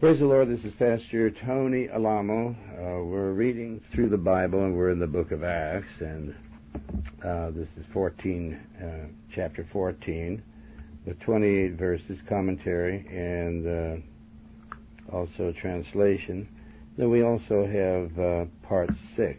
Praise the Lord. This is Pastor Tony Alamo. We're reading through the Bible, and we're in the book of Acts, and this is chapter 14, with 28 verses, commentary, and also translation. Then we also have part 6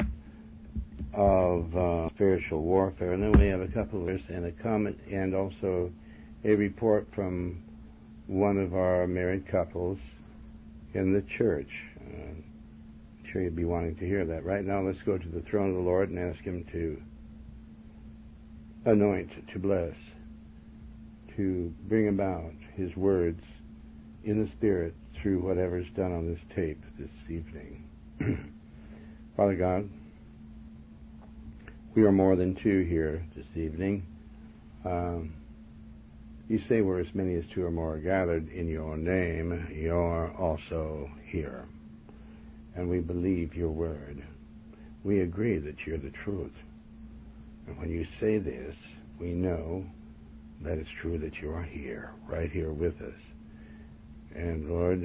of spiritual warfare, and then we have a couple of verses and a comment, and also a report from one of our married couples in the church. I'm sure you'd be wanting to hear that. Right now, let's go to the throne of the Lord and ask Him to anoint, to bless, to bring about His words in the Spirit through whatever's done on this tape this evening. Father God, we are more than two here this evening. You say where as many as two or more are gathered in your name, you're also here. And we believe your word. We agree that you're the truth. And when you say this, we know that it's true that you are here, right here with us. And Lord,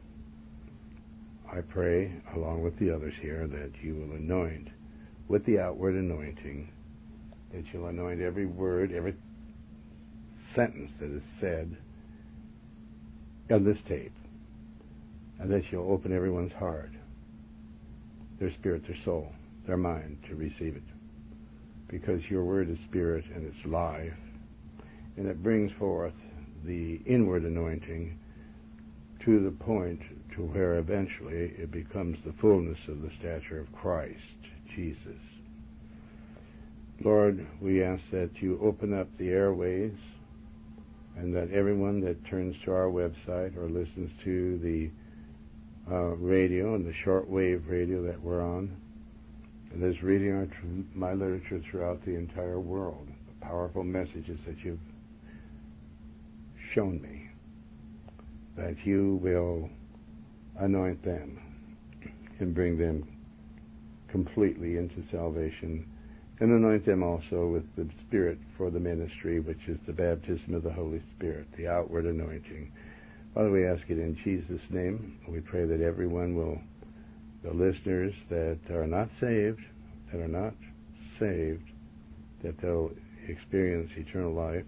I pray, along with the others here, that you will anoint with the outward anointing, that you'll anoint every word, every sentence that is said on this tape, and that you'll open everyone's heart, their spirit, their soul, their mind to receive it, because your word is spirit and it's life, and it brings forth the inward anointing to the point to where eventually it becomes the fullness of the stature of Christ Jesus. Lord, we ask that you open up the airways, and that everyone that turns to our website or listens to the radio and the shortwave radio that we're on, and is reading my literature throughout the entire world, the powerful messages that you've shown me, that you will anoint them and bring them completely into salvation, and anoint them also with the Spirit for the ministry, which is the baptism of the Holy Spirit, the outward anointing. Father, we ask it in Jesus' name. We pray that everyone will, the listeners that are not saved, that they'll experience eternal life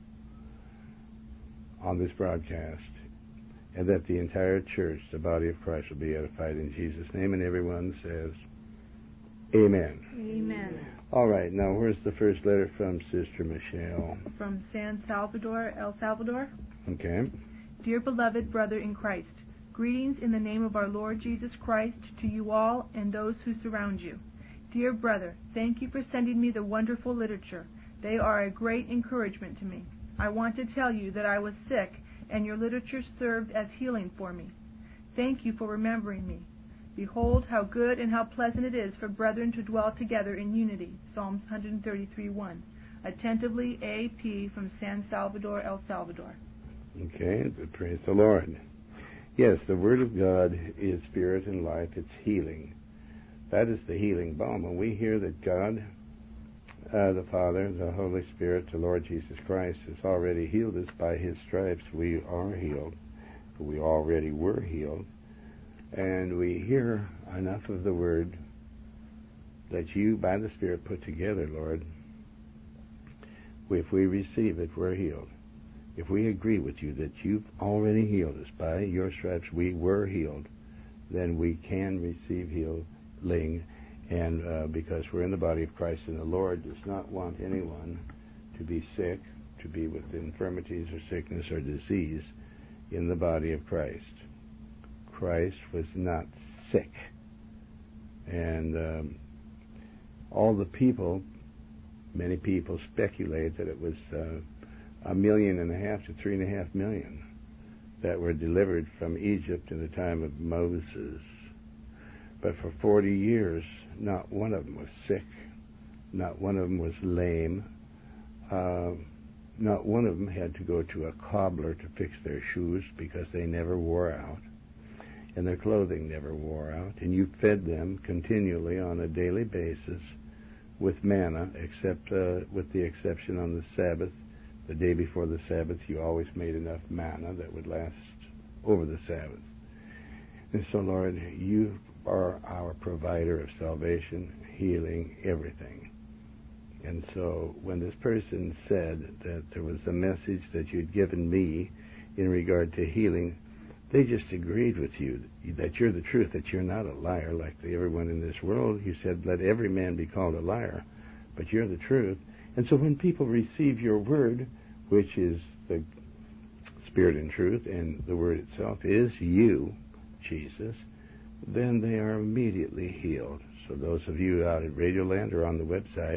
on this broadcast, and that the entire church, the body of Christ, will be edified in Jesus' name. And everyone says, Amen. Amen. All right, now where's the first letter from Sister Michelle? From San Salvador, El Salvador. Okay. Dear beloved brother in Christ, greetings in the name of our Lord Jesus Christ to you all and those who surround you. Dear brother, thank you for sending me the wonderful literature. They are a great encouragement to me. I want to tell you that I was sick, and your literature served as healing for me. Thank you for remembering me. Behold how good and how pleasant it is for brethren to dwell together in unity. Psalms 133:1. Attentively, A.P. from San Salvador, El Salvador. Okay, praise the Lord. Yes, the Word of God is spirit and life. It's healing. That is the healing balm. When we hear that God, the Father, the Holy Spirit, the Lord Jesus Christ, has already healed us by His stripes, we are healed. We already were healed. And we hear enough of the Word that you, by the Spirit, put together, Lord. If we receive it, we're healed. If we agree with you that you've already healed us by your stripes, we were healed, then we can receive healing. And because we're in the body of Christ, and the Lord does not want anyone to be sick, to be with infirmities or sickness or disease in the body of Christ. Christ was not sick. And all the people, many people speculate that it was 1.5 million to 3.5 million that were delivered from Egypt in the time of Moses. But for 40 years, not one of them was sick. Not one of them was lame. Not one of them had to go to a cobbler to fix their shoes, because they never wore out. And their clothing never wore out, and you fed them continually on a daily basis with manna, except with the exception on the Sabbath. The day before the Sabbath, you always made enough manna that would last over the Sabbath. And so, Lord, you are our provider of salvation, healing, everything. And so when this person said that there was a message that you'd given me in regard to healing, they just agreed with you that you're the truth, that you're not a liar like everyone in this world. You said, let every man be called a liar, but you're the truth. And so when people receive your word, which is the Spirit and truth, and the word itself is you, Jesus, then they are immediately healed. So those of you out at Radioland or on the website,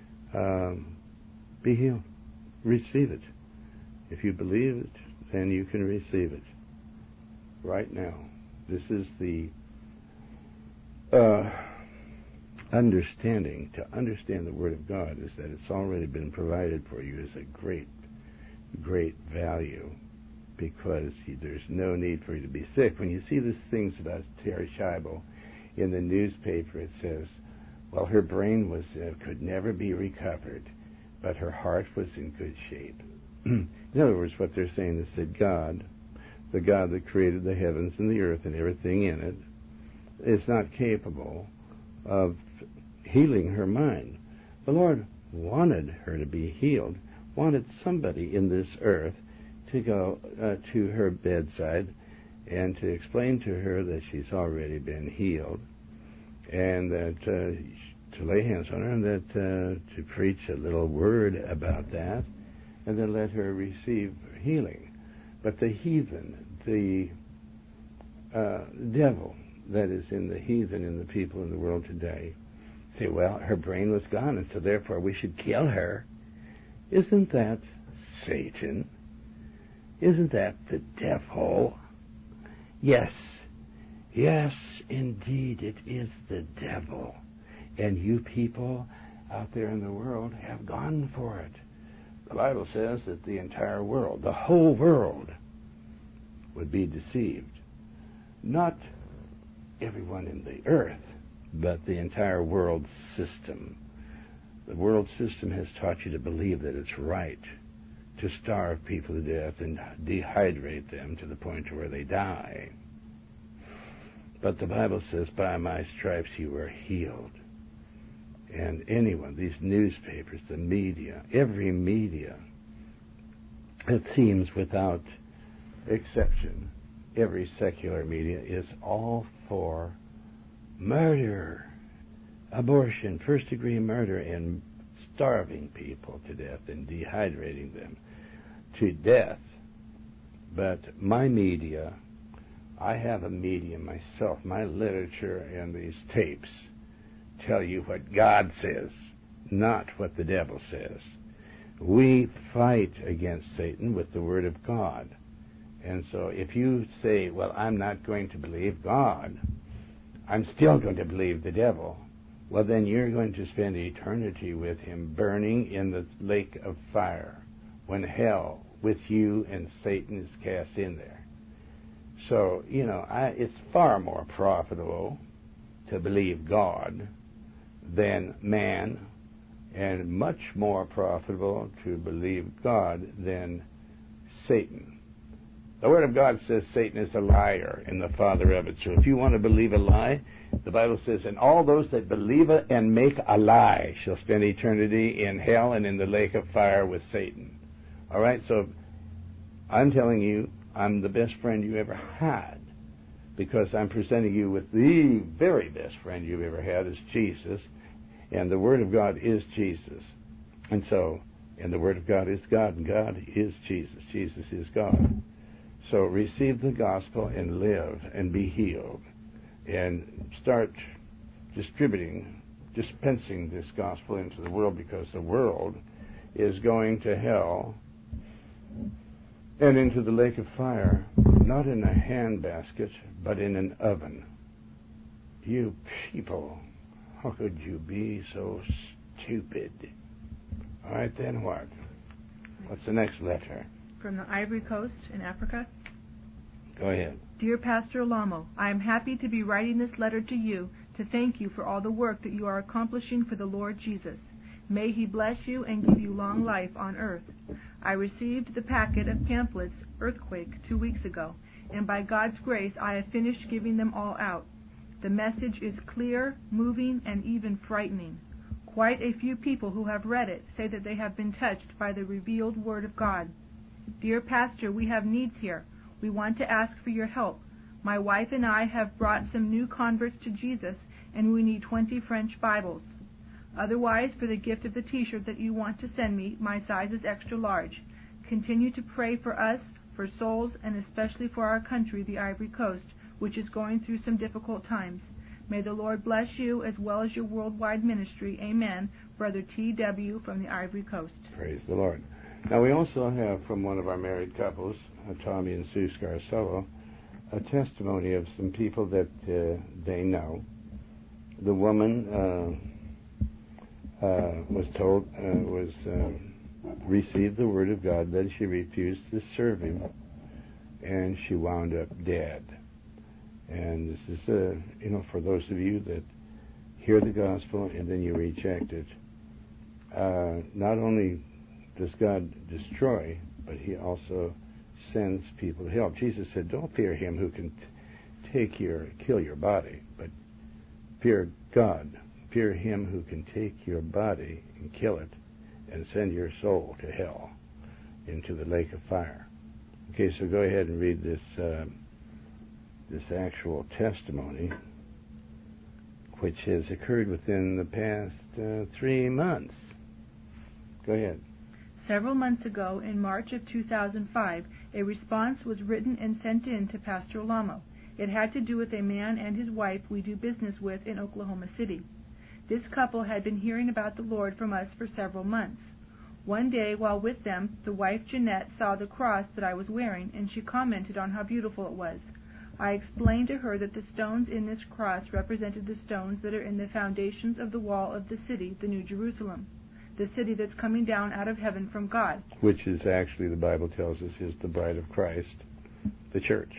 be healed. Receive it. If you believe it, then you can receive it. Right now. This is the understanding. To understand the Word of God is that it's already been provided for you as a great, great value, because there's no need for you to be sick. When you see these things about Terri Schiavo in the newspaper, it says, well, her brain could never be recovered, but her heart was in good shape. In other words, what they're saying is that God, the God that created the heavens and the earth and everything in it, is not capable of healing her mind. The Lord wanted her to be healed, wanted somebody in this earth to go to her bedside and to explain to her that she's already been healed, and that to lay hands on her, and that to preach a little word about that, and then let her receive healing. But the heathen, the devil that is in the heathen, in the people in the world today, say, well, her brain was gone, and so therefore we should kill her. Isn't that Satan? Isn't that the devil? Yes. Yes, indeed, it is the devil. And you people out there in the world have gone for it. The Bible says that the entire world, the whole world, would be deceived. Not everyone in the earth, but the entire world system. The world system has taught you to believe that it's right to starve people to death and dehydrate them to the point where they die. But the Bible says, by my stripes you were healed. And anyone, these newspapers, the media, every media, it seems without exception, every secular media is all for murder, abortion, first-degree murder, and starving people to death and dehydrating them to death. But my media, I have a medium myself, my literature and these tapes tell you what God says, not what the devil says. We fight against Satan with the Word of God. And so if you say, well, I'm not going to believe God, I'm still going to believe the devil, well, then you're going to spend eternity with him burning in the lake of fire when hell with you and Satan is cast in there. So, it's far more profitable to believe God than man, and much more profitable to believe God than Satan. The Word of God says Satan is a liar and the father of it. So if you want to believe a lie, the Bible says, and all those that believe it and make a lie shall spend eternity in hell and in the lake of fire with Satan. All right, so I'm telling you, I'm the best friend you ever had, because I'm presenting you with the very best friend you've ever had, is Jesus, and the Word of God is Jesus. And the Word of God is God, and God is Jesus. Jesus is God. So receive the gospel and live and be healed, and start dispensing this gospel into the world, because the world is going to hell and into the lake of fire, not in a handbasket, but in an oven. You people, how could you be so stupid? All right, then what? What's the next letter? From the Ivory Coast in Africa. Go ahead. Dear Pastor Lamo, I am happy to be writing this letter to you to thank you for all the work that you are accomplishing for the Lord Jesus. May he bless you and give you long life on earth. I received the packet of pamphlets, Earthquake, 2 weeks ago, and by God's grace I have finished giving them all out. The message is clear, moving, and even frightening. Quite a few people who have read it say that they have been touched by the revealed Word of God. Dear Pastor, we have needs here. We want to ask for your help. My wife and I have brought some new converts to Jesus, and we need 20 French Bibles. Otherwise, for the gift of the t-shirt that you want to send me, my size is extra large. Continue to pray for us, for souls, and especially for our country, the Ivory Coast, which is going through some difficult times. May the Lord bless you as well as your worldwide ministry. Amen. Brother T.W. from the Ivory Coast. Praise the Lord. Now we also have from one of our married couples, Tommy and Sue Scarcello, a testimony of some people that they know. The woman received the Word of God, then she refused to serve Him, and she wound up dead. And this is, for those of you that hear the gospel and then you reject it, not only does God destroy, but He also sends people to help. Jesus said, don't fear him who can kill your body, but fear God. Fear him who can take your body and kill it and send your soul to hell, into the lake of fire. Okay, so go ahead and read this actual testimony, which has occurred within the past 3 months. Go ahead. Several months ago, in March of 2005, a response was written and sent in to Pastor Olamo. It had to do with a man and his wife we do business with in Oklahoma City. This couple had been hearing about the Lord from us for several months. One day, while with them, the wife Jeanette saw the cross that I was wearing, and she commented on how beautiful it was. I explained to her that the stones in this cross represented the stones that are in the foundations of the wall of the city, the New Jerusalem, the city that's coming down out of heaven from God. Which is actually, the Bible tells us, is the bride of Christ, the church.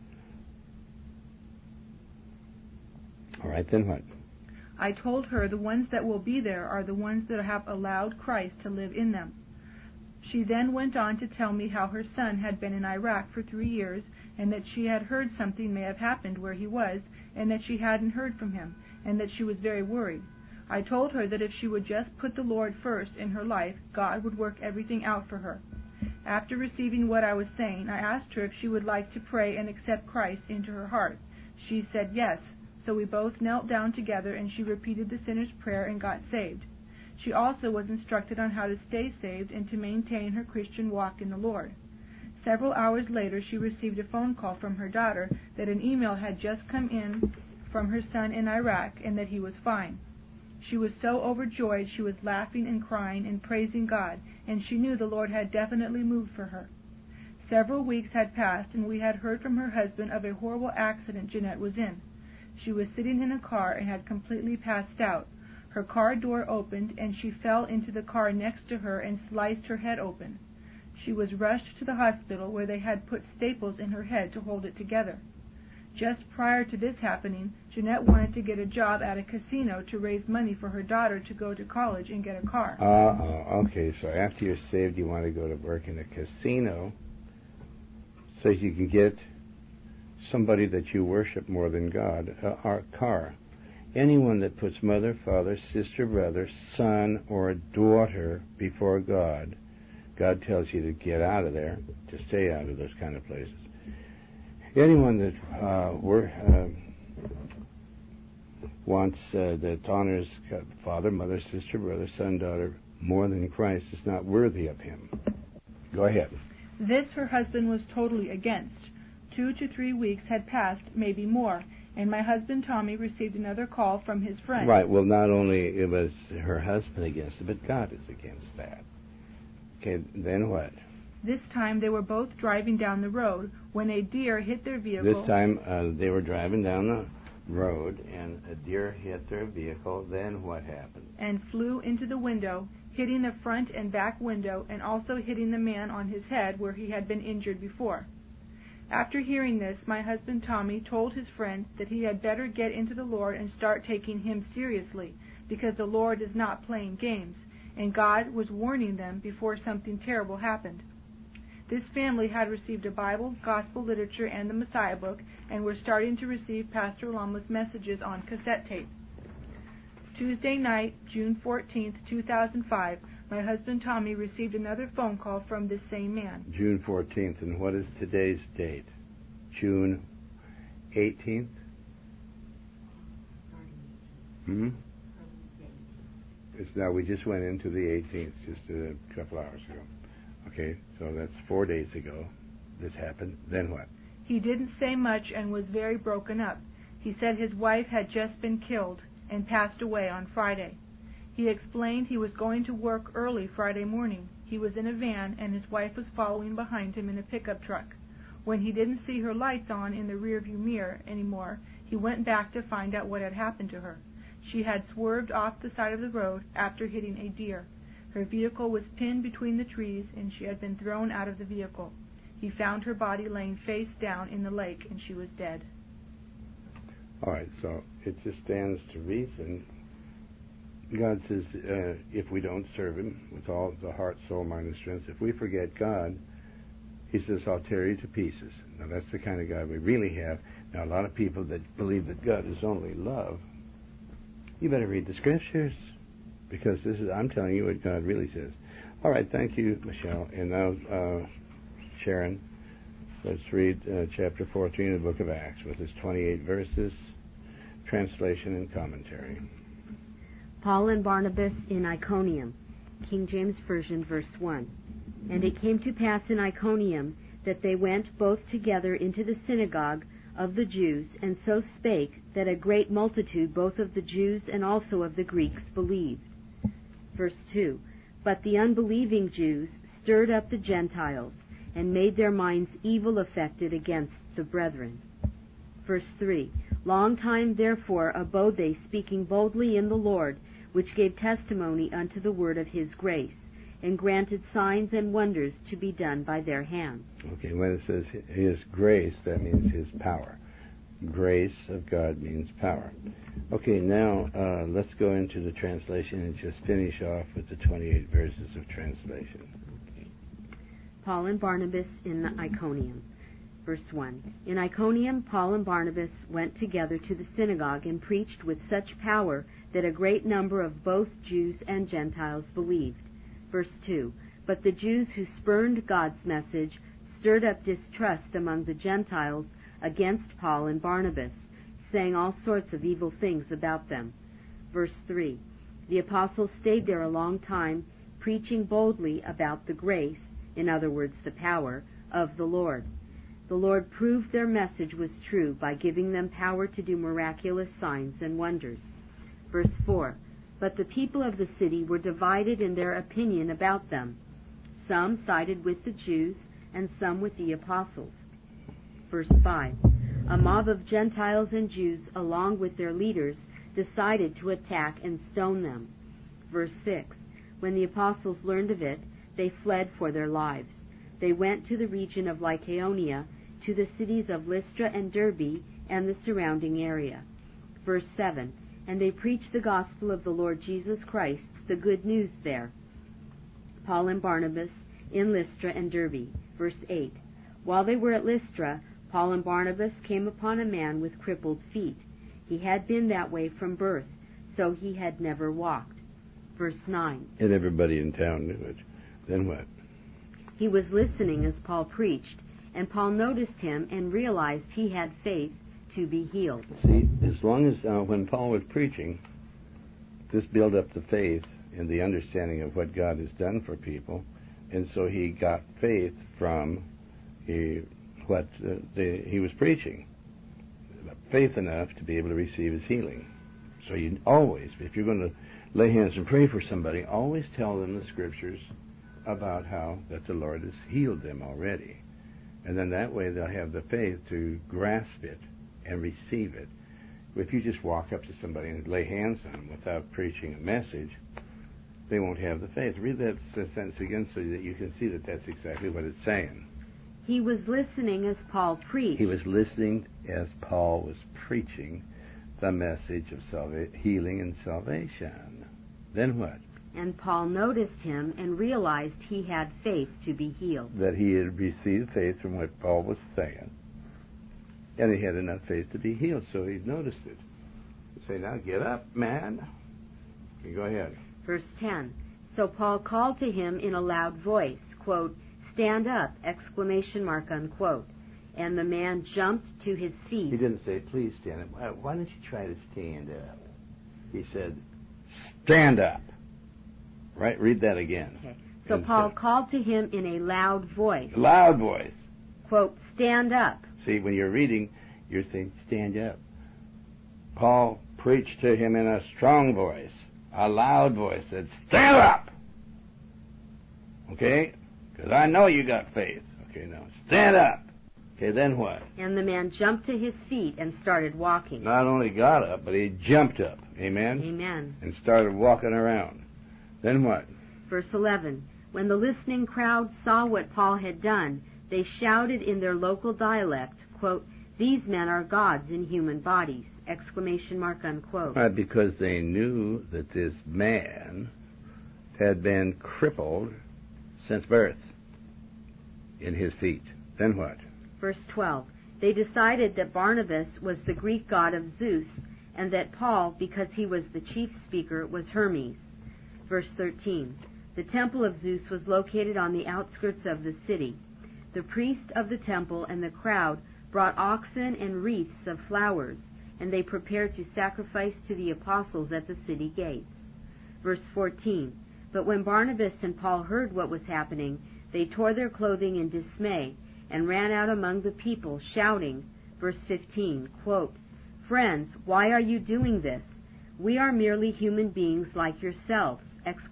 All right, then what? I told her the ones that will be there are the ones that have allowed Christ to live in them. She then went on to tell me how her son had been in Iraq for 3 years, and that she had heard something may have happened where he was, and that she hadn't heard from him, and that she was very worried. I told her that if she would just put the Lord first in her life, God would work everything out for her. After receiving what I was saying, I asked her if she would like to pray and accept Christ into her heart. She said yes, so we both knelt down together and she repeated the sinner's prayer and got saved. She also was instructed on how to stay saved and to maintain her Christian walk in the Lord. Several hours later, she received a phone call from her daughter that an email had just come in from her son in Iraq and that he was fine. She was so overjoyed she was laughing and crying and praising God, and she knew the Lord had definitely moved for her. Several weeks had passed, and we had heard from her husband of a horrible accident Jeanette was in. She was sitting in a car and had completely passed out. Her car door opened, and she fell into the car next to her and sliced her head open. She was rushed to the hospital, where they had put staples in her head to hold it together. Just prior to this happening, Jeanette wanted to get a job at a casino to raise money for her daughter to go to college and get a car. Okay, so after you're saved, you want to go to work in a casino so you can get somebody that you worship more than God, a car. Anyone that puts mother, father, sister, brother, son, or daughter before God, God tells you to get out of there, to stay out of those kind of places. Anyone that that honors God, father, mother, sister, brother, son, daughter more than Christ is not worthy of him. Go ahead. This her husband was totally against. 2 to 3 weeks had passed, maybe more, and my husband Tommy received another call from his friend. Right, well, not only it was her husband against it, but God is against that. Okay, then what? This time they were both driving down the road when a deer hit their vehicle. This time they were driving down the road and a deer hit their vehicle. Then what happened? And flew into the window, hitting the front and back window and also hitting the man on his head where he had been injured before. After hearing this, my husband Tommy told his friend that he had better get into the Lord and start taking him seriously, because the Lord is not playing games, and God was warning them before something terrible happened. This family had received a Bible, gospel literature, and the Messiah book, and were starting to receive Pastor Lama's messages on cassette tape. Tuesday night, June 14th, 2005, my husband Tommy received another phone call from this same man. June 14th, and what is today's date? June 18th? It's now, we just went into the 18th just a couple hours ago. Okay, so that's 4 days ago this happened. Then what? He didn't say much and was very broken up. He said his wife had just been killed and passed away on Friday. He explained he was going to work early Friday morning. He was in a van and his wife was following behind him in a pickup truck. When he didn't see her lights on in the rearview mirror anymore, he went back to find out what had happened to her. She had swerved off the side of the road after hitting a deer. Her vehicle was pinned between the trees and she had been thrown out of the vehicle. He found her body laying face down in the lake and she was dead. All right, so it just stands to reason. God says if we don't serve Him with all the heart, soul, mind, and strength, if we forget God, He says, I'll tear you to pieces. Now, that's the kind of God we really have. Now, a lot of people that believe that God is only love, you better read the Scriptures, because this is, I'm telling you what God really says. All right, thank you, Michelle. And now, Sharon, let's read chapter 14 of the book of Acts with its 28 verses, translation and commentary. Paul and Barnabas in Iconium, King James Version, verse 1. And it came to pass in Iconium that they went both together into the synagogue of the Jews, and so spake that a great multitude both of the Jews and also of the Greeks believed. Verse 2. But the unbelieving Jews stirred up the Gentiles, and made their minds evil affected against the brethren. Verse 3. Long time therefore abode they, speaking boldly in the Lord, which gave testimony unto the word of His grace, and granted signs and wonders to be done by their hands. Okay, when it says His grace, that means His power. Grace of God means power. Okay, now let's go into the translation and just finish off with the 28 verses of translation. Paul and Barnabas in Iconium. Verse 1. In Iconium, Paul and Barnabas went together to the synagogue and preached with such power that a great number of both Jews and Gentiles believed. Verse 2. But the Jews who spurned God's message stirred up distrust among the Gentiles against Paul and Barnabas, saying all sorts of evil things about them. Verse 3. The apostles stayed there a long time, preaching boldly about the grace, in other words, the power, of the Lord. The Lord proved their message was true by giving them power to do miraculous signs and wonders. Verse 4. But the people of the city were divided in their opinion about them. Some sided with the Jews, and some with the apostles. Verse 5. A mob of Gentiles and Jews, along with their leaders, decided to attack and stone them. Verse 6. When the apostles learned of it, they fled for their lives. They went to the region of Lycaonia, to the cities of Lystra and Derbe, and the surrounding area. Verse 7. And they preached the gospel of the Lord Jesus Christ, the good news there. Paul and Barnabas in Lystra and Derbe. Verse 8. While they were at Lystra, Paul and Barnabas came upon a man with crippled feet. He had been that way from birth, so he had never walked. Verse 9. And everybody in town knew it. Then what? He was listening as Paul preached, and Paul noticed him and realized he had faith to be healed. See, as long as when Paul was preaching, this built up the faith and the understanding of what God has done for people, and so he got faith from what he was preaching, faith enough to be able to receive his healing. So you always, if you're going to lay hands and pray for somebody, always tell them the Scriptures about how that the Lord has healed them already. And then that way they'll have the faith to grasp it and receive it. If you just walk up to somebody and lay hands on them without preaching a message, they won't have the faith. Read that sentence again so that you can see that that's exactly what it's saying. He was listening as Paul preached. He was listening as Paul was preaching the message of healing and salvation. Then what? And Paul noticed him and realized he had faith to be healed. That he had received faith from what Paul was saying. And he had enough faith to be healed, so he noticed it. He said, now get up, man. Okay, go ahead. Verse 10. So Paul called to him in a loud voice, quote, "Stand up!" ! Unquote. And the man jumped to his feet. He didn't say, please stand up. Why don't you try to stand up? He said, stand up. Right? Read that again. Okay. So Paul called to him in a loud voice. Loud voice. Quote, "Stand up!" See, when you're reading, you're saying, stand up. Paul preached to him in a strong voice, a loud voice, said, stand up! Okay? Because I know you got faith. Okay, now, stand up! Okay, then what? And the man jumped to his feet and started walking. Not only got up, but he jumped up. Amen? Amen. And started walking around. Then what? Verse 11. When the listening crowd saw what Paul had done, they shouted in their local dialect, quote, "These men are gods in human bodies!" Unquote. Right, because they knew that this man had been crippled since birth in his feet. Then what? Verse 12. They decided that Barnabas was the Greek god of Zeus, and that Paul, because he was the chief speaker, was Hermes. Verse 13. The temple of Zeus was located on the outskirts of the city. The priest of the temple and the crowd brought oxen and wreaths of flowers, and they prepared to sacrifice to the apostles at the city gates. Verse 14. But when Barnabas and Paul heard what was happening, they tore their clothing in dismay and ran out among the people, shouting, verse 15, quote, "Friends, why are you doing this? We are merely human beings like yourselves!"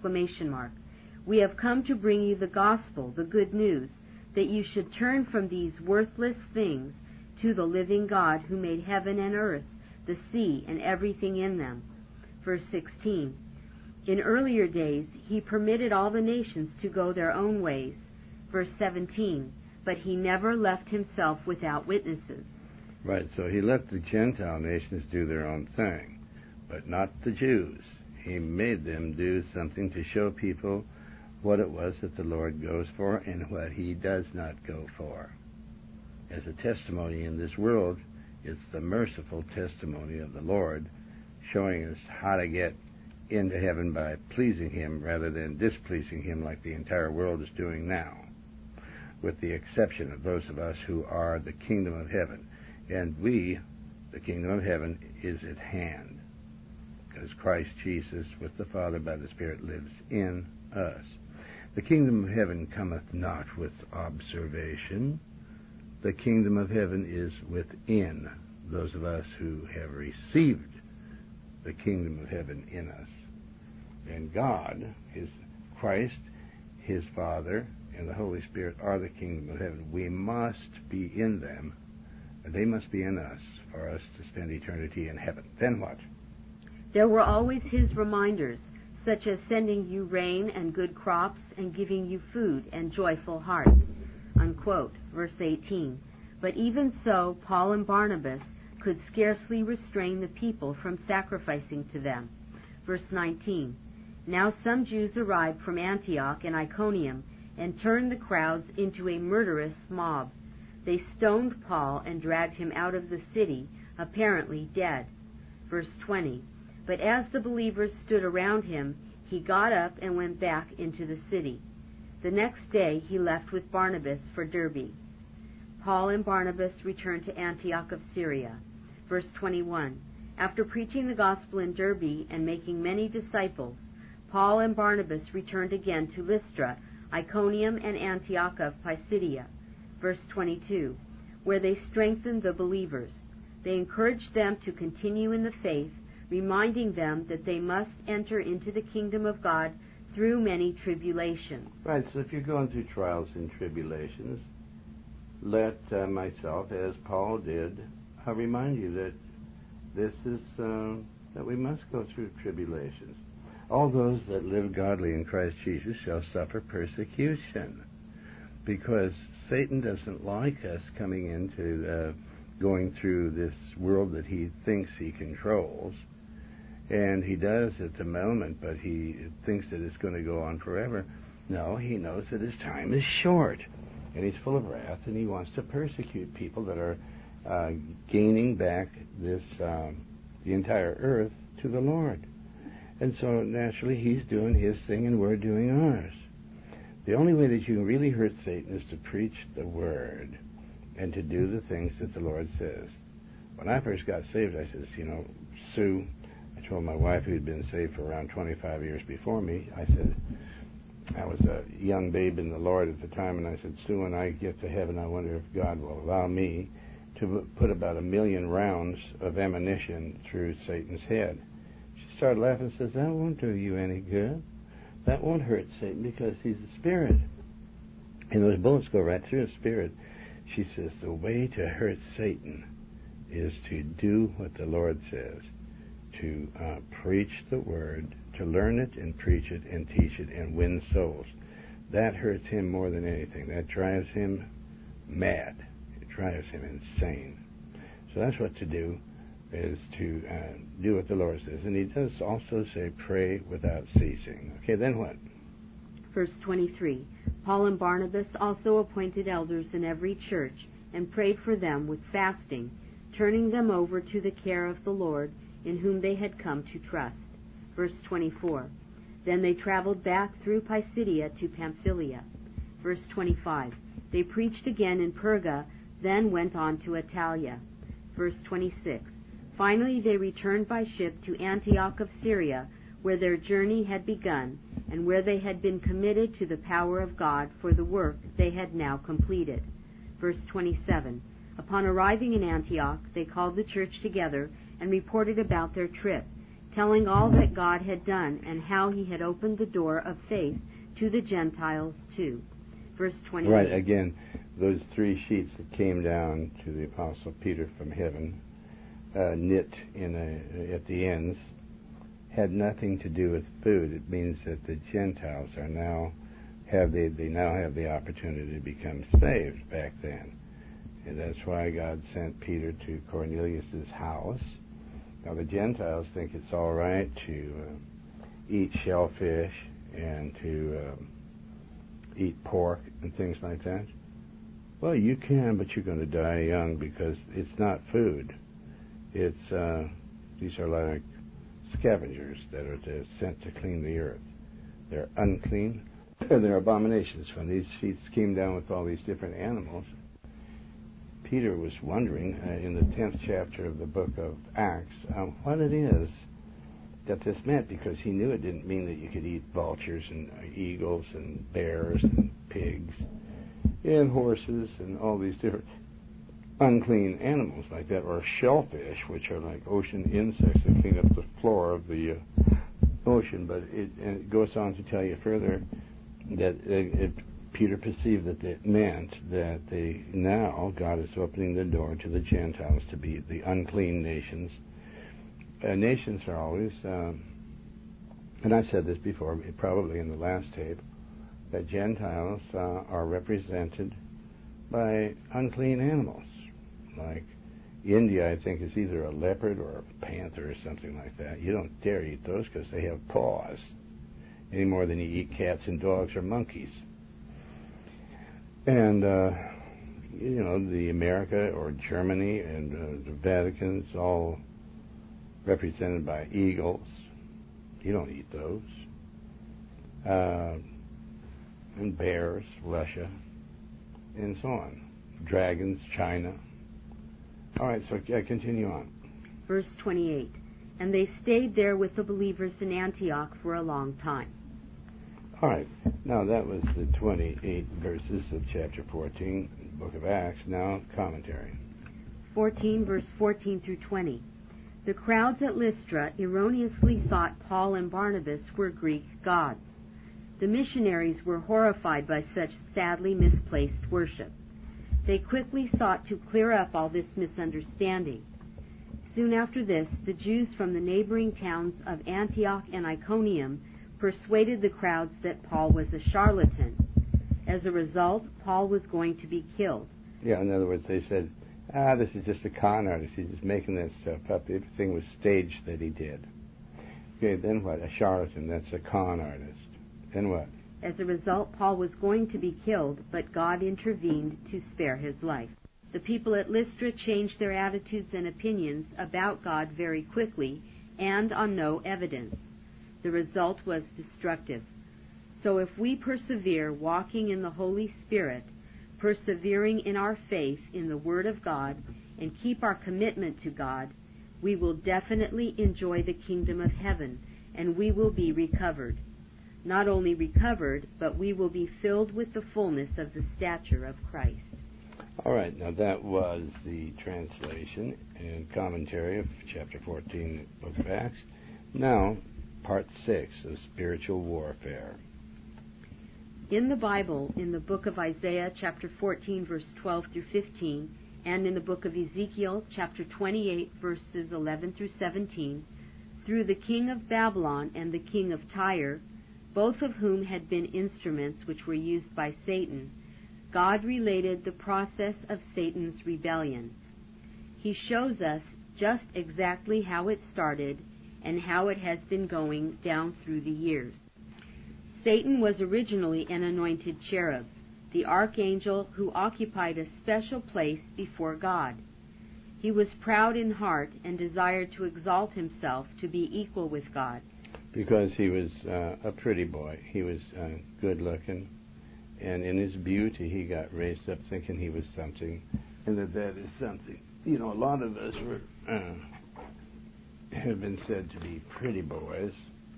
We have come to bring you the gospel, the good news, that you should turn from these worthless things to the living God who made heaven and earth, the sea, and everything in them. Verse 16. In earlier days he permitted all the nations to go their own ways. Verse 17. But he never left himself without witnesses. Right, so he let the Gentile nations do their own thing, but not the Jews. He made them do something to show people what it was that the Lord goes for and what he does not go for. As a testimony in this world, it's the merciful testimony of the Lord showing us how to get into heaven by pleasing him rather than displeasing him like the entire world is doing now, with the exception of those of us who are the kingdom of heaven. And we, the kingdom of heaven, is at hand, because Christ Jesus with the Father by the Spirit lives in us. The kingdom of heaven cometh not with observation. The kingdom of heaven is within those of us who have received the kingdom of heaven in us. And God, his Christ, his Father, and the Holy Spirit are the kingdom of heaven. We must be in them, and they must be in us for us to spend eternity in heaven. Then what? There were always his reminders, such as sending you rain and good crops and giving you food and joyful hearts. Unquote. Verse 18. But even so, Paul and Barnabas could scarcely restrain the people from sacrificing to them. Verse 19. Now some Jews arrived from Antioch and Iconium and turned the crowds into a murderous mob. They stoned Paul and dragged him out of the city, apparently dead. Verse 20. But as the believers stood around him, he got up and went back into the city. The next day he left with Barnabas for Derbe. Paul and Barnabas returned to Antioch of Syria. Verse 21. After preaching the gospel in Derbe and making many disciples, Paul and Barnabas returned again to Lystra, Iconium, and Antioch of Pisidia. Verse 22. Where they strengthened the believers. They encouraged them to continue in the faith, reminding them that they must enter into the kingdom of God through many tribulations. Right, so if you're going through trials and tribulations, let myself, as Paul did, remind you that this is, that we must go through tribulations. All those that live godly in Christ Jesus shall suffer persecution, because Satan doesn't like us coming into going through this world that he thinks he controls, And he does at the moment, but he thinks that it's going to go on forever. No, he knows that his time is short, and he's full of wrath, and he wants to persecute people that are gaining back this the entire earth to the Lord. And so naturally he's doing his thing and we're doing ours. The only way that you can really hurt Satan is to preach the word and to do the things that the Lord says. When I first got saved, I said, Sue, I told my wife, who had been saved for around 25 years before me, I said, I was a young babe in the Lord at the time, and I said, Sue, when I get to heaven, I wonder if God will allow me to put about 1 million rounds of ammunition through Satan's head. She started laughing and says, that won't do you any good. That won't hurt Satan because he's a spirit. And those bullets go right through his spirit. She says, the way to hurt Satan is to do what the Lord says, to preach the word, to learn it and preach it and teach it and win souls. That hurts him more than anything. That drives him mad. It drives him insane. So that's what to do, is to do what the Lord says. And he does also say, pray without ceasing. Okay, then what? Verse 23, Paul and Barnabas also appointed elders in every church and prayed for them with fasting, turning them over to the care of the Lord, in whom they had come to trust. Verse 24, then they traveled back through Pisidia to Pamphylia. Verse 25, they preached again in Perga, then went on to Attalia. Verse 26, finally they returned by ship to Antioch of Syria, where their journey had begun, and where they had been committed to the power of God for the work they had now completed. Verse 27, upon arriving in Antioch, they called the church together and reported about their trip, telling all that God had done and how he had opened the door of faith to the Gentiles too. Verse 28. Right, again, those 3 sheets that came down to the Apostle Peter from heaven, knit at the ends, had nothing to do with food. It means that the Gentiles are now they now have the opportunity to become saved back then. And that's why God sent Peter to Cornelius' house. Now the Gentiles think it's all right to eat shellfish and to eat pork and things like that. Well, you can, but you're going to die young because it's not food. It's these are like scavengers that are sent to clean the earth. They're unclean, and they're abominations. When these sheets came down with all these different animals, Peter was wondering in the 10th chapter of the book of Acts what it is that this meant, because he knew it didn't mean that you could eat vultures and eagles and bears and pigs and horses and all these different unclean animals like that, or shellfish, which are like ocean insects that clean up the floor of the ocean. But it goes on to tell you further that Peter perceived that it meant that now God is opening the door to the Gentiles to be the unclean nations. Nations are always, and I've said this before, probably in the last tape, that Gentiles are represented by unclean animals. Like India, I think, is either a leopard or a panther or something like that. You don't dare eat those because they have paws, any more than you eat cats and dogs or monkeys. And, the America or Germany and the Vatican's all represented by eagles. You don't eat those. And bears, Russia, and so on. Dragons, China. All right, so continue on. Verse 28, and they stayed there with the believers in Antioch for a long time. All right, now that was the 28 verses of chapter 14, book of Acts. Now, commentary. 14, verse 14 through 20. The crowds at Lystra erroneously thought Paul and Barnabas were Greek gods. The missionaries were horrified by such sadly misplaced worship. They quickly sought to clear up all this misunderstanding. Soon after this, the Jews from the neighboring towns of Antioch and Iconium persuaded the crowds that Paul was a charlatan. As a result, Paul was going to be killed. Yeah, in other words, they said, this is just a con artist. He's just making that stuff up. Everything was staged that he did. Okay, then what? A charlatan, that's a con artist. Then what? As a result, Paul was going to be killed, but God intervened to spare his life. The people at Lystra changed their attitudes and opinions about God very quickly and on no evidence. The result was destructive. So if we persevere walking in the Holy Spirit, persevering in our faith in the Word of God, and keep our commitment to God, we will definitely enjoy the kingdom of heaven, and we will be recovered. Not only recovered, but we will be filled with the fullness of the stature of Christ. All right, now that was the translation and commentary of chapter 14 of the book of Acts. Now, part 6 of spiritual warfare. In the Bible, in the book of Isaiah, chapter 14, verse 12 through 15, and in the book of Ezekiel, chapter 28, verses 11 through 17, through the king of Babylon and the king of Tyre, both of whom had been instruments which were used by Satan, God related the process of Satan's rebellion. He shows us just exactly how it started and how it has been going down through the years. Satan was originally an anointed cherub, the archangel who occupied a special place before God. He was proud in heart and desired to exalt himself to be equal with God. Because he was a pretty boy. He was good looking, and in his beauty he got raised up thinking he was something, and that is something. You know, a lot of us have been said to be pretty boys,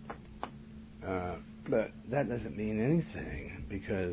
but that doesn't mean anything, because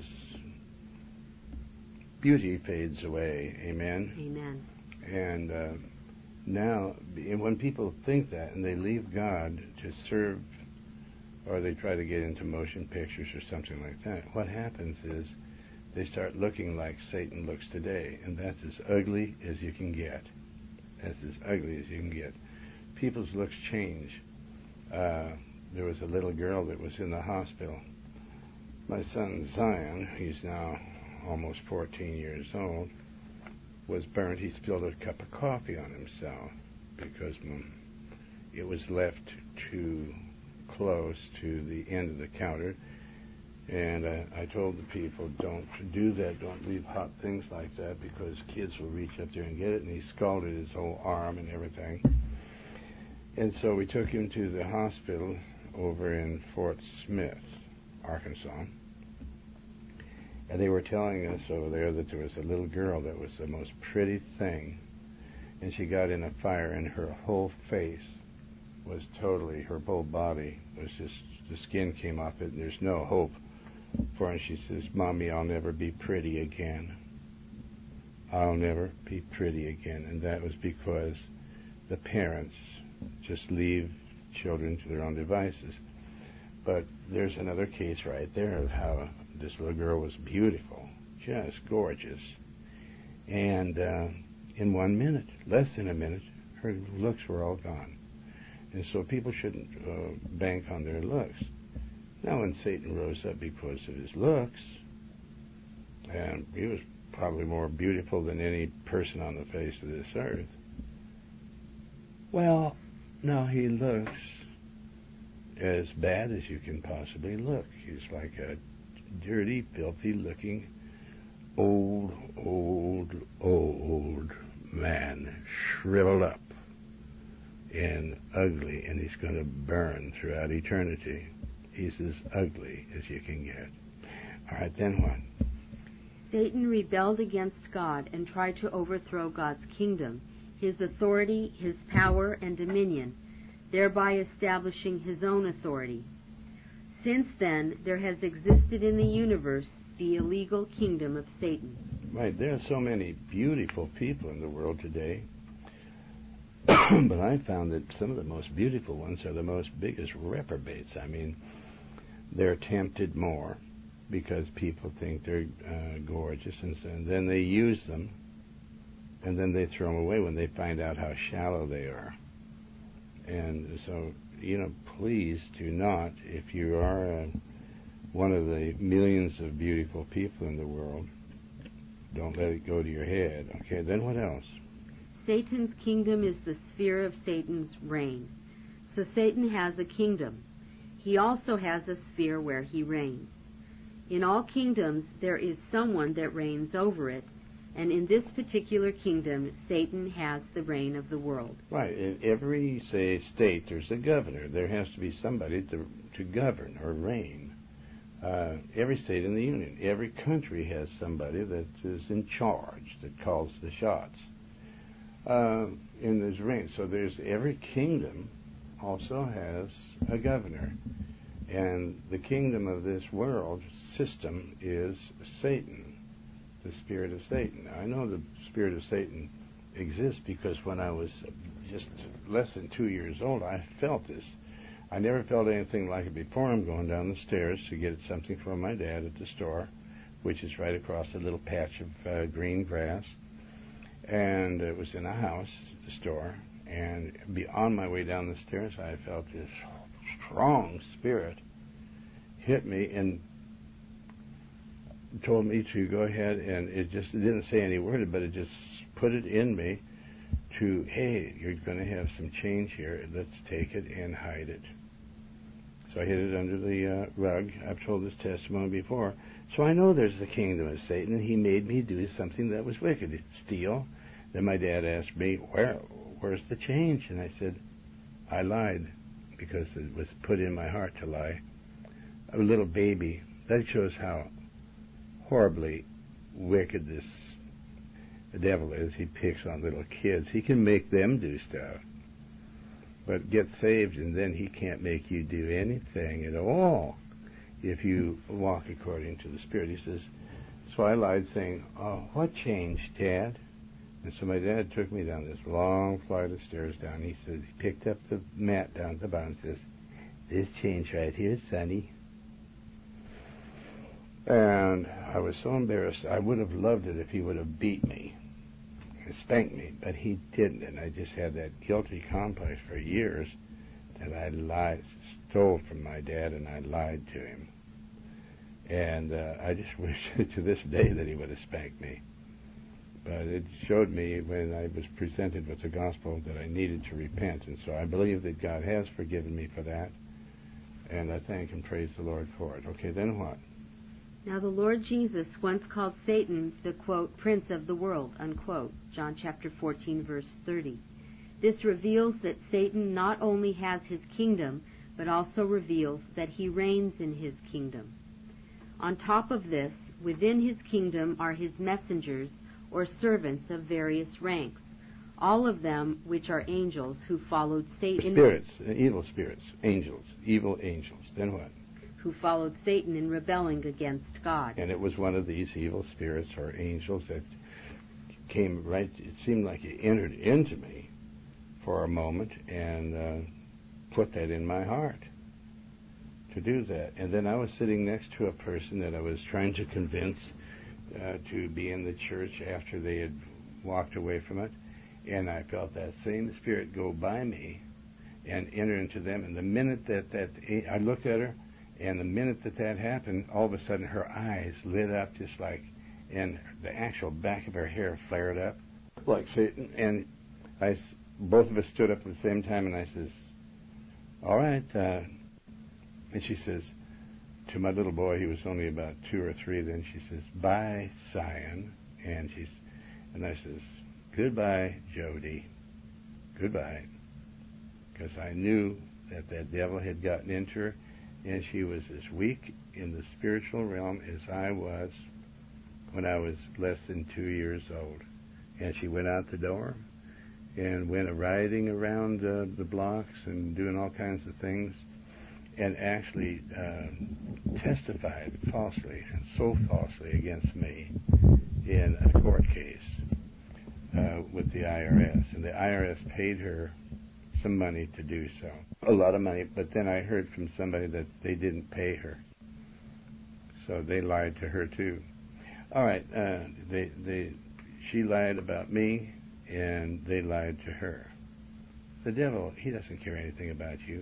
beauty fades away. Amen? Amen. And now, when people think that and they leave God to serve, or they try to get into motion pictures or something like that, what happens is they start looking like Satan looks today, and that's as ugly as you can get. That's as ugly as you can get. People's looks change. There was a little girl that was in the hospital. My son Zion, he's now almost 14 years old, was burnt. He spilled a cup of coffee on himself because it was left too close to the end of the counter. And I told the people, don't do that. Don't leave hot things like that, because kids will reach up there and get it. And he scalded his whole arm and everything. And so we took him to the hospital over in Fort Smith, Arkansas. And they were telling us over there that there was a little girl that was the most pretty thing. And she got in a fire, and her whole face was totally, her whole body was just, the skin came off it, and there's no hope for her. And she says, Mommy, I'll never be pretty again. I'll never be pretty again. And that was because the parents just leave children to their own devices. But there's another case right there of how this little girl was beautiful, just gorgeous. And in 1 minute, less than a minute, her looks were all gone. And so people shouldn't bank on their looks. Now, when Satan rose up because of his looks, and he was probably more beautiful than any person on the face of this earth, well, now he looks as bad as you can possibly look. He's like a dirty, filthy-looking, old man, shriveled up and ugly, and he's going to burn throughout eternity. He's as ugly as you can get. All right, then what? Satan rebelled against God and tried to overthrow God's kingdom, his authority, his power, and dominion, thereby establishing his own authority. Since then, there has existed in the universe the illegal kingdom of Satan. Right, there are so many beautiful people in the world today, but I found that some of the most beautiful ones are the most biggest reprobates. I mean, they're tempted more because people think they're gorgeous, and then they use them, and then they throw them away when they find out how shallow they are. And so, please do not, if you are one of the millions of beautiful people in the world, don't let it go to your head. Okay, then what else? Satan's kingdom is the sphere of Satan's reign. So Satan has a kingdom. He also has a sphere where he reigns. In all kingdoms there is someone that reigns over it, and in this particular kingdom Satan has the reign of the world. Right. In every, say, state, there's a governor. There has to be somebody to govern or reign. Every state in the Union, every country has somebody that is in charge, that calls the shots. In this reign. So there's every kingdom also has a governor. And the kingdom of this world system is Satan, the spirit of Satan. Now, I know the spirit of Satan exists because when I was just less than 2 years old, I felt this. I never felt anything like it before. I'm going down the stairs to get something from my dad at the store, which is right across a little patch of green grass. And it was in a house, the store, and on my way down the stairs, I felt this strong spirit hit me and told me to go ahead, and it didn't say any word, but it just put it in me to, hey, you're going to have some change here. Let's take it and hide it. So I hid it under the rug. I've told this testimony before. So I know there's the kingdom of Satan, and he made me do something that was wicked, steal. Then my dad asked me, where's the change? And I said, I lied because it was put in my heart to lie. A little baby. That shows how horribly wicked the devil is. He picks on little kids. He can make them do stuff. But get saved, and then he can't make you do anything at all if you walk according to the Spirit. He says, so I lied saying, oh, what changed, Dad? And so my dad took me down this long flight of stairs down. He said, he picked up the mat down at the bottom and says, this change right here, Sonny. And I was so embarrassed. I would have loved it if he would have beat me and spanked me, but he didn't. And I just had that guilty complex for years that I stole from my dad, and I lied to him. And I just wish to this day that he would have spanked me. But it showed me when I was presented with the gospel that I needed to repent. And so I believe that God has forgiven me for that. And I thank and praise the Lord for it. Okay, then what? Now the Lord Jesus once called Satan the, quote, prince of the world, unquote, John chapter 14, verse 30. This reveals that Satan not only has his kingdom, but also reveals that he reigns in his kingdom. On top of this, within his kingdom are his messengers, or servants of various ranks, all of them which are angels who followed Satan. Spirits, evil spirits, angels, evil angels. Then what? Who followed Satan in rebelling against God. And it was one of these evil spirits or angels that came right, it seemed like it entered into me for a moment and put that in my heart to do that. And then I was sitting next to a person that I was trying to convince to be in the church after they had walked away from it, and I felt that same spirit go by me and enter into them. And the minute that I looked at her, and the minute that happened, all of a sudden her eyes lit up just like, and the actual back of her hair flared up like Satan. And both of us stood up at the same time, and I says, all right. And she says, to my little boy, he was only about 2 or 3 then, she says, bye, Zion. And I says, goodbye, Jody. Goodbye. Because I knew that devil had gotten into her, and she was as weak in the spiritual realm as I was when I was less than 2 years old. And she went out the door and went riding around the blocks and doing all kinds of things, and actually testified falsely, so falsely against me in a court case with the IRS. And the IRS paid her some money to do so. A lot of money, but then I heard from somebody that they didn't pay her. So they lied to her too. All right, she lied about me, and they lied to her. The devil, he doesn't care anything about you.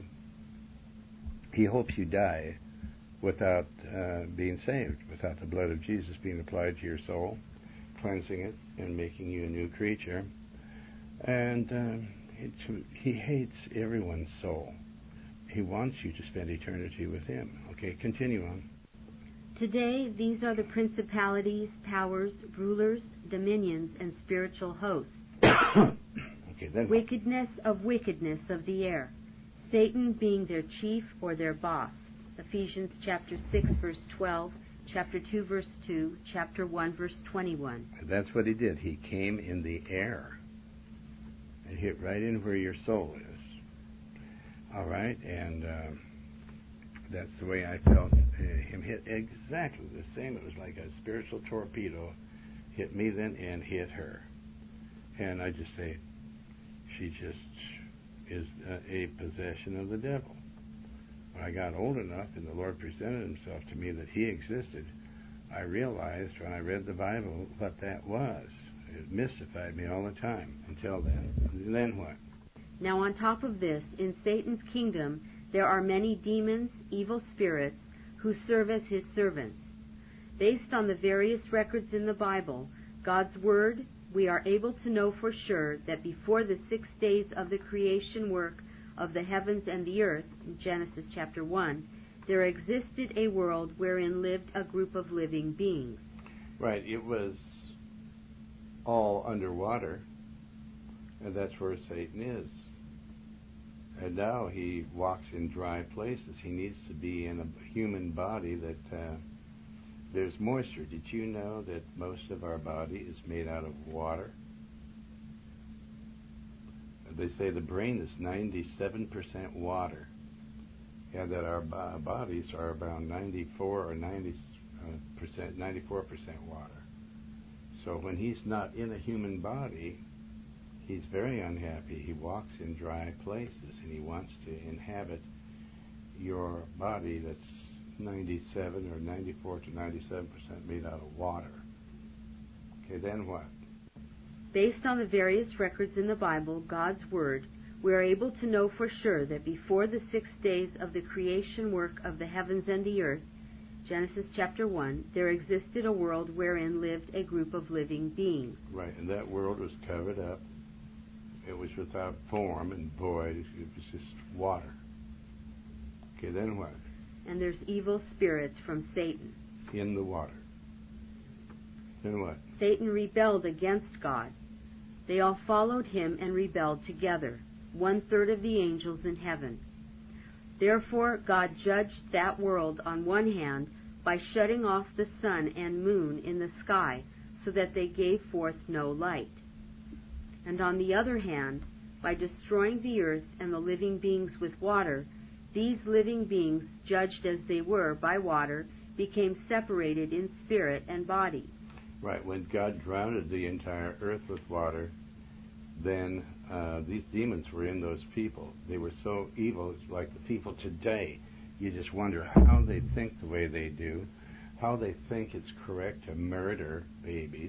He hopes you die without being saved, without the blood of Jesus being applied to your soul, cleansing it and making you a new creature. And He hates everyone's soul. He wants you to spend eternity with him. Okay, continue on. Today, these are the principalities, powers, rulers, dominions, and spiritual hosts. Okay, then Wickedness of the air. Satan being their chief or their boss. Ephesians chapter 6, verse 12, chapter 2, verse 2, chapter 1, verse 21. That's what he did. He came in the air and hit right in where your soul is. All right, and that's the way I felt him hit exactly the same. It was like a spiritual torpedo hit me then and hit her. And I just say, she just is a possession of the devil. When I got old enough and the Lord presented himself to me that he existed, I realized when I read the Bible what that was. It mystified me all the time until then. And then what? Now on top of this, in Satan's kingdom, there are many demons, evil spirits, who serve as his servants. Based on the various records in the Bible, God's Word, we are able to know for sure that before the 6 days of the creation work of the heavens and the earth, in Genesis chapter 1, there existed a world wherein lived a group of living beings. Right, it was all underwater, and that's where Satan is. And now he walks in dry places. He needs to be in a human body that there's moisture. Did you know that most of our body is made out of water? They say the brain is 97% water, and that our bodies are around 94 or 94% water. So when he's not in a human body, he's very unhappy. He walks in dry places, and he wants to inhabit your body that's 97 or 94 to 97% made out of water. Okay, then what? Based on the various records in the Bible, God's Word, we are able to know for sure that before the 6 days of the creation work of the heavens and the earth, Genesis chapter 1, there existed a world wherein lived a group of living beings. Right, and that world was covered up. It was without form and void. It was just water. Okay, then what? And there's evil spirits from Satan. In the water. Then what? Satan rebelled against God. They all followed him and rebelled together, 1/3 of the angels in heaven. Therefore God judged that world on one hand by shutting off the sun and moon in the sky so that they gave forth no light. And on the other hand, by destroying the earth and the living beings with water, these living beings, judged as they were by water, became separated in spirit and body. Right, when God drowned the entire earth with water, then these demons were in those people. They were so evil, it's like the people today. You just wonder how they think the way they do, how they think it's correct to murder babies,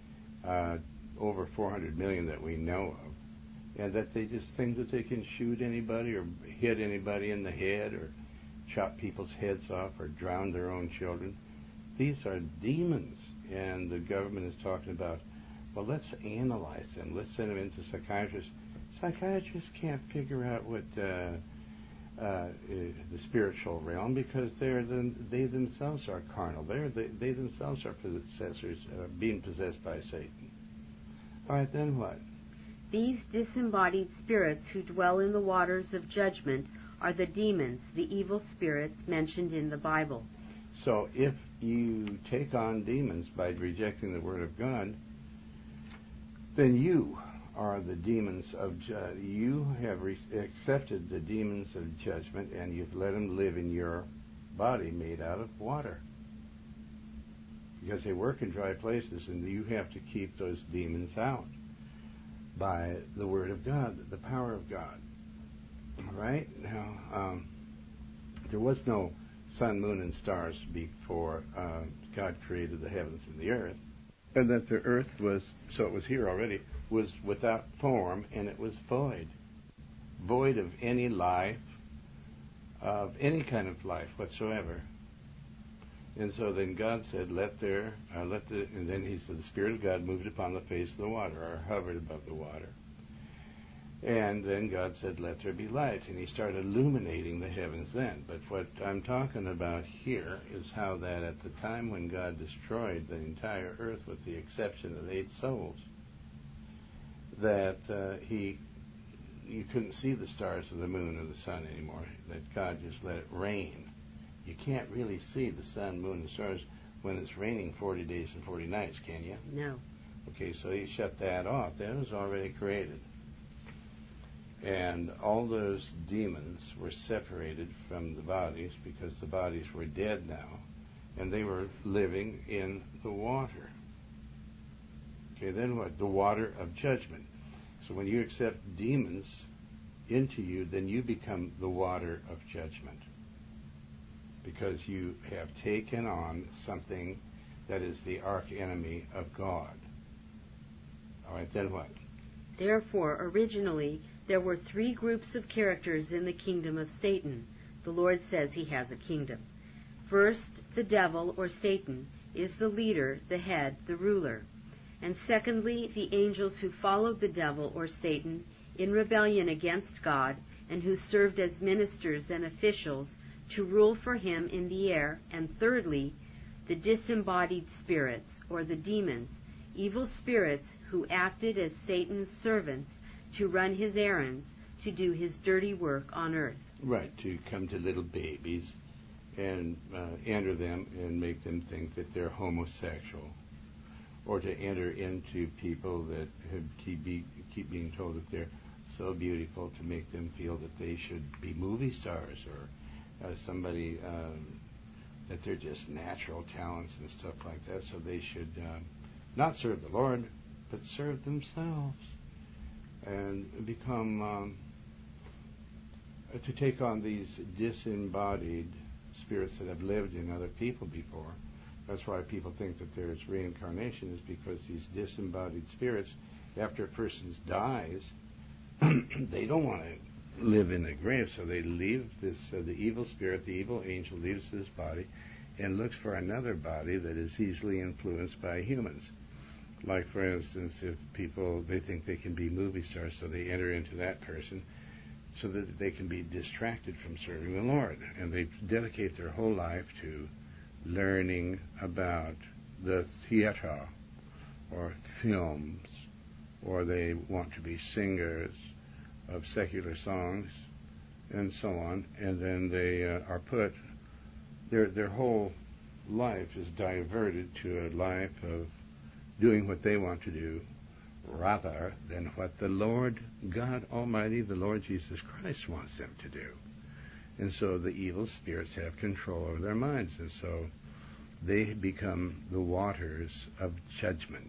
over 400 million that we know of, and that they just think that they can shoot anybody or hit anybody in the head or chop people's heads off or drown their own children. These are demons, and the government is talking about, well, let's analyze them. Let's send them into psychiatrists. Psychiatrists can't figure out what the spiritual realm, because they themselves are carnal. They themselves are possessors, being possessed by Satan. All right, then what? These disembodied spirits who dwell in the waters of judgment are the demons, the evil spirits mentioned in the Bible. So if you take on demons by rejecting the Word of God, then you are the demons of you have accepted the demons of judgment, and you've let them live in your body made out of water. Because they work in dry places, and you have to keep those demons out by the Word of God, the power of God. All right? Now, there was no sun, moon, and stars before God created the heavens and the earth. And that the earth was, so it was here already, was without form, and it was void. Void of any life, of any kind of life whatsoever. And so then God said, and then he said, the Spirit of God moved upon the face of the water, or hovered above the water. And then God said, let there be light, and he started illuminating the heavens then. But what I'm talking about here is how that at the time when God destroyed the entire earth with the exception of 8 souls, that you couldn't see the stars or the moon or the sun anymore, that God just let it rain. You can't really see the sun, moon, and stars when it's raining 40 days and 40 nights, can you? No. Okay, so he shut that off. That was already created. And all those demons were separated from the bodies because the bodies were dead now, and they were living in the water. Okay, then what? The water of judgment. So when you accept demons into you, then you become the water of judgment, because you have taken on something that is the arch-enemy of God. All right, then what? Therefore, originally, there were 3 groups of characters in the kingdom of Satan. The Lord says he has a kingdom. First, the devil, or Satan, is the leader, the head, the ruler. And secondly, the angels who followed the devil, or Satan, in rebellion against God, and who served as ministers and officials to rule for him in the air. And thirdly, the disembodied spirits, or the demons, evil spirits who acted as Satan's servants to run his errands, to do his dirty work on earth. Right, to come to little babies and enter them and make them think that they're homosexual, or to enter into people that keep being told that they're so beautiful, to make them feel that they should be movie stars, or somebody that they're just natural talents and stuff like that, so they should not serve the Lord, but serve themselves, and become, to take on these disembodied spirits that have lived in other people before. That's why people think that there's reincarnation, is because these disembodied spirits, after a person dies, they don't want to live in the grave, so they leave this, the evil spirit, the evil angel leaves this body and looks for another body that is easily influenced by humans. Like, for instance, if people, they think they can be movie stars, so they enter into that person so that they can be distracted from serving the Lord. And they dedicate their whole life to learning about the theater or films, or they want to be singers of secular songs and so on, and then they are put, their whole life is diverted to a life of doing what they want to do rather than what the Lord God Almighty, the Lord Jesus Christ, wants them to do. And so the evil spirits have control over their minds, and so they become the waters of judgment,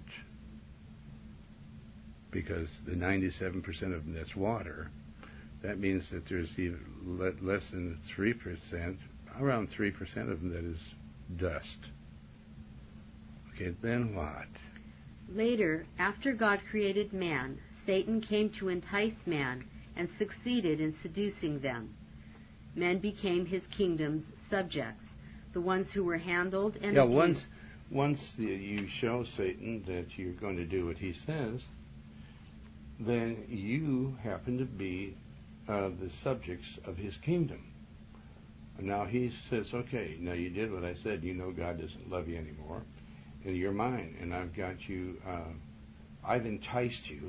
because the 97% of them that's water, that means that there's even less than 3%, around 3% of them that is dust. Okay, then what? Later, after God created man, Satan came to entice man and succeeded in seducing them. Men became his kingdom's subjects, the ones who were handled and abused. Once you show Satan that you're going to do what he says, then you happen to be the subjects of his kingdom. Now he says, okay, now you did what I said. You know God doesn't love you anymore, and you're mine, and I've got you, I've enticed you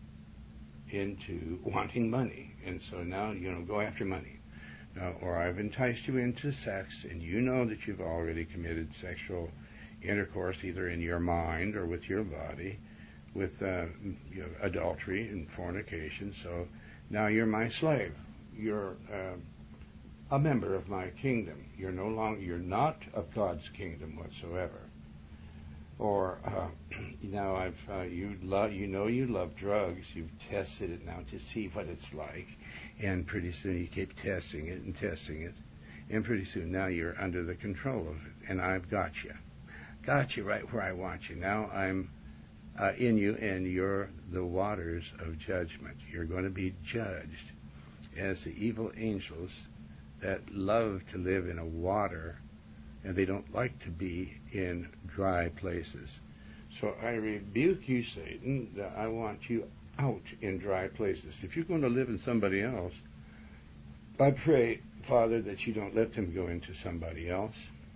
into wanting money, and so now, go after money. Or I've enticed you into sex, and you know that you've already committed sexual intercourse either in your mind or with your body, with adultery and fornication. So now you're my slave. You're a member of my kingdom. You're not of God's kingdom whatsoever. Or now you love drugs. You've tested it now to see what it's like, and pretty soon you keep testing it, and pretty soon now you're under the control of it, and I've got you right where I want you. Now I'm in you, and you're the waters of judgment. You're going to be judged as the evil angels that love to live in a water, and they don't like to be in dry places. So I rebuke you, Satan, that I want you out in dry places. If you're going to live in somebody else, I pray, Father, that you don't let them go into somebody else,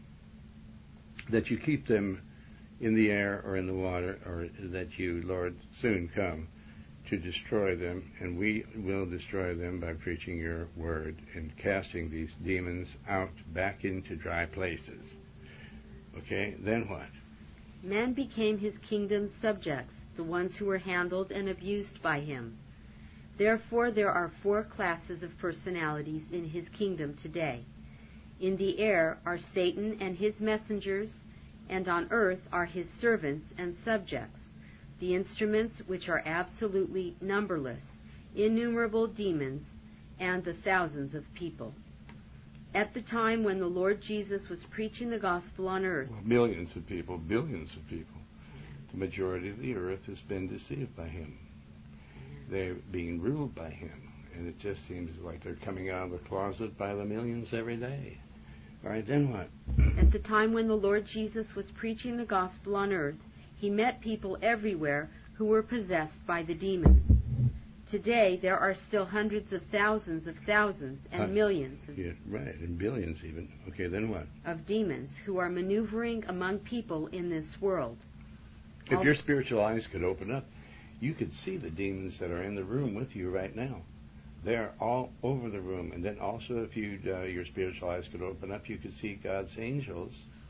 that you keep them in the air or in the water, or that you, Lord, soon come to destroy them, and we will destroy them by preaching your word and casting these demons out back into dry places. Okay, then what? Men became his kingdom's subjects, the ones who were handled and abused by him. Therefore, there are 4 classes of personalities in his kingdom today. In the air are Satan and his messengers, and on earth are his servants and subjects, the instruments which are absolutely numberless, innumerable demons, and the thousands of people. At the time when the Lord Jesus was preaching the gospel on earth, Millions of people, billions of people. The majority of the earth has been deceived by him. They're being ruled by him. And it just seems like they're coming out of the closet by the millions every day. All right, then what? At the time when the Lord Jesus was preaching the gospel on earth, he met people everywhere who were possessed by the demons. Today, there are still hundreds of thousands and millions right, and billions even. Okay, then what? Of demons who are maneuvering among people in this world. If your spiritual eyes could open up, you could see the demons that are in the room with you right now. They're all over the room. And then also, if your spiritual eyes could open up, you could see God's angels,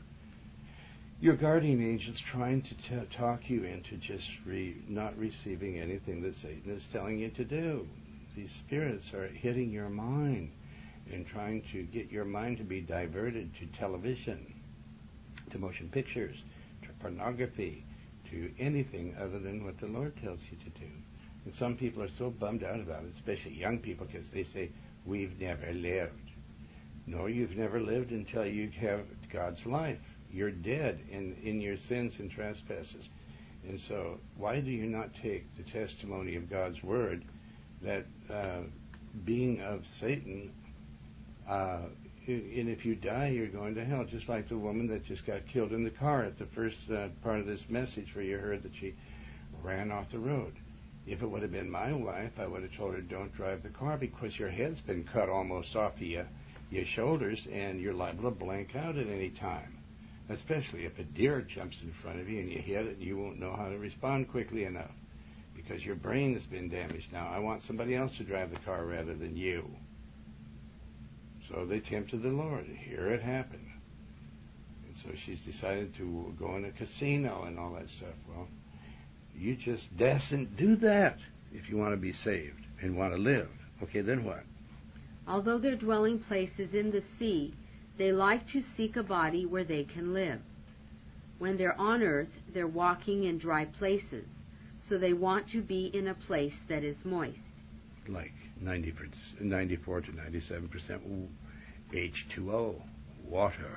your guardian angels, trying to talk you into just not receiving anything that Satan is telling you to do. These spirits are hitting your mind and trying to get your mind to be diverted to television, to motion pictures, to pornography, to anything other than what the Lord tells you to do. And some people are so bummed out about it, especially young people, because they say, we've never lived. No, you've never lived until you have God's life. You're dead in your sins and trespasses. And so why do you not take the testimony of God's word that being of Satan, and if you die, you're going to hell, just like the woman that just got killed in the car at the first part of this message where you heard that she ran off the road. If it would have been my wife, I would have told her, don't drive the car, because your head's been cut almost off of your shoulders, and you're liable to blank out at any time. Especially if a deer jumps in front of you and you hit it, and you won't know how to respond quickly enough because your brain has been damaged. Now, I want somebody else to drive the car rather than you. So they tempted the Lord, and here it happened. And so she's decided to go in a casino and all that stuff. Well, you just dasn't do that if you want to be saved and want to live. Okay, then what? Although their dwelling place is in the sea, they like to seek a body where they can live. When they're on earth, they're walking in dry places, so they want to be in a place that is moist. Like 94 to 97% H2O, water.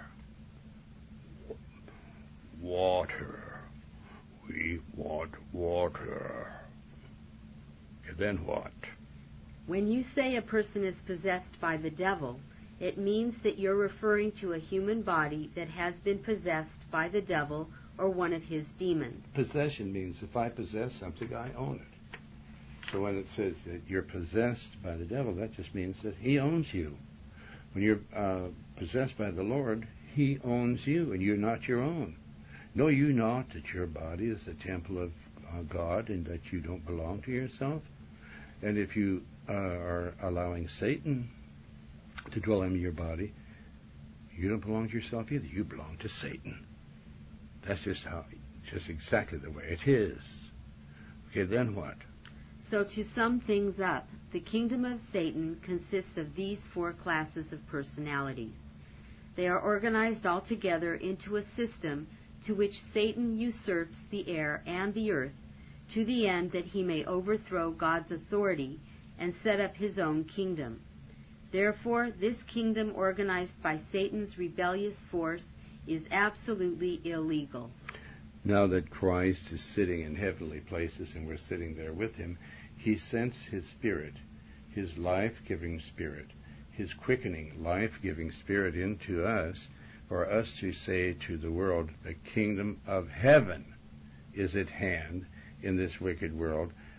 Water. We want water. And then what? When you say a person is possessed by the devil, it means that you're referring to a human body that has been possessed by the devil or one of his demons. Possession means if I possess something, I own it. So when it says that you're possessed by the devil, that just means that he owns you. When you're possessed by the Lord, he owns you, and you're not your own. Know you not that your body is the temple of God, and that you don't belong to yourself? And if you are allowing Satan to dwell in your body, you don't belong to yourself either. You belong to Satan. That's just exactly the way it is. Okay, then what? So to sum things up, the kingdom of Satan consists of these 4 classes of personalities. They are organized all together into a system to which Satan usurps the air and the earth, to the end that he may overthrow God's authority and set up his own kingdom. Therefore, this kingdom organized by Satan's rebellious force is absolutely illegal. Now that Christ is sitting in heavenly places and we're sitting there with him, he sent his Spirit, his life-giving Spirit, his quickening, life-giving Spirit into us for us to say to the world, the kingdom of heaven is at hand in this wicked world.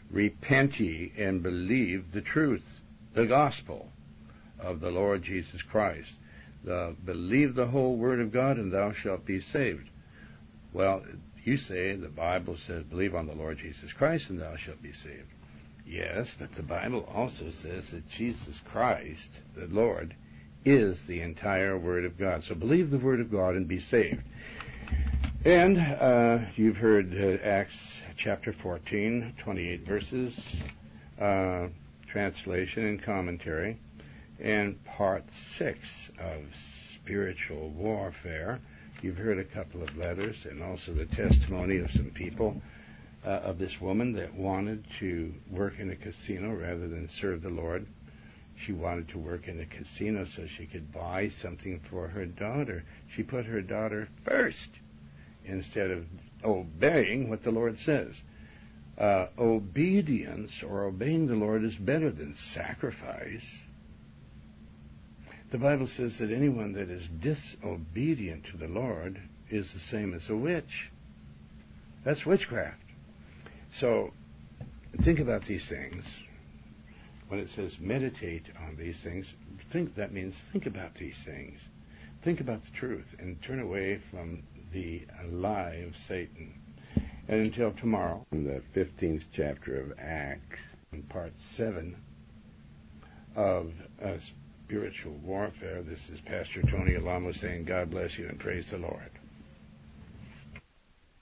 Repent ye and believe the truth, the gospel of the Lord Jesus Christ. Believe the whole word of God, and thou shalt be saved. Well, you say the Bible says, believe on the Lord Jesus Christ, and thou shalt be saved. Yes, but the Bible also says that Jesus Christ, the Lord, is the entire Word of God. So believe the Word of God and be saved. And you've heard Acts chapter 14, 28 verses, translation and commentary, and part 6 of spiritual warfare. You've heard a couple of letters and also the testimony of some people, of this woman that wanted to work in a casino rather than serve the Lord. She wanted to work in a casino so she could buy something for her daughter. She put her daughter first instead of obeying what the Lord says. Obedience or obeying the Lord is better than sacrifice. The Bible says that anyone that is disobedient to the Lord is the same as a witch. That's witchcraft. So, think about these things. When it says meditate on these things, that means think about these things. Think about the truth and turn away from the lie of Satan. And until tomorrow, in the 15th chapter of Acts, in part 7 of spiritual warfare, this is Pastor Tony Alamo saying, God bless you and praise the Lord.